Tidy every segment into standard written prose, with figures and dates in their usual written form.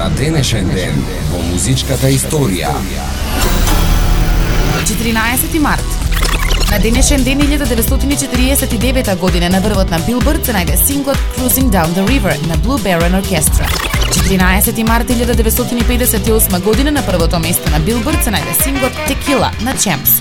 на денешен ден во музичката историја. 14 март. На денешен ден 1949 година на врвот на Билборд се најде синглот Cruising Down the River на Blue Baron Orchestra. 14 март 1958 година на првото место на Билборд се најде синглот Tequila на Champs.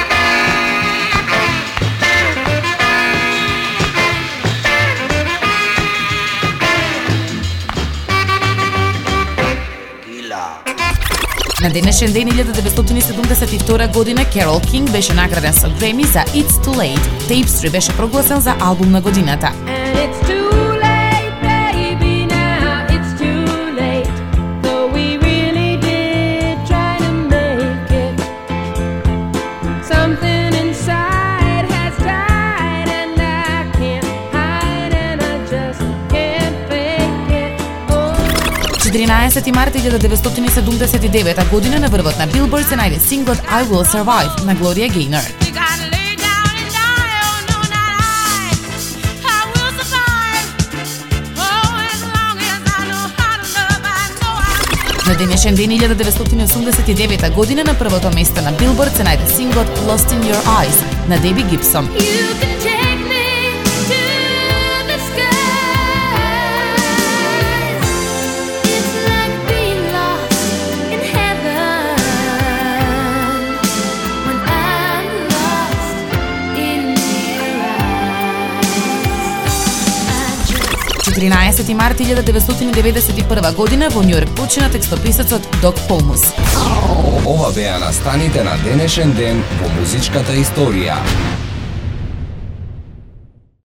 На денешен ден 1972 година Керол Кинг беше награден со Греми за It's Too Late. Tapestry беше прогласен за албум на годината. На 13 март 1979 година на врвот на Билборд се најде синглот I Will Survive на Глорија Гейнор. На денешен ден 1989 година на првото место на Билборд се најде синглот Lost in Your Eyes на Деби Гибсон. На 13 март 1991 година во Њујорк почина текстописецот Дог Полмус. Ова беа настаните на денешен ден во музичката историја.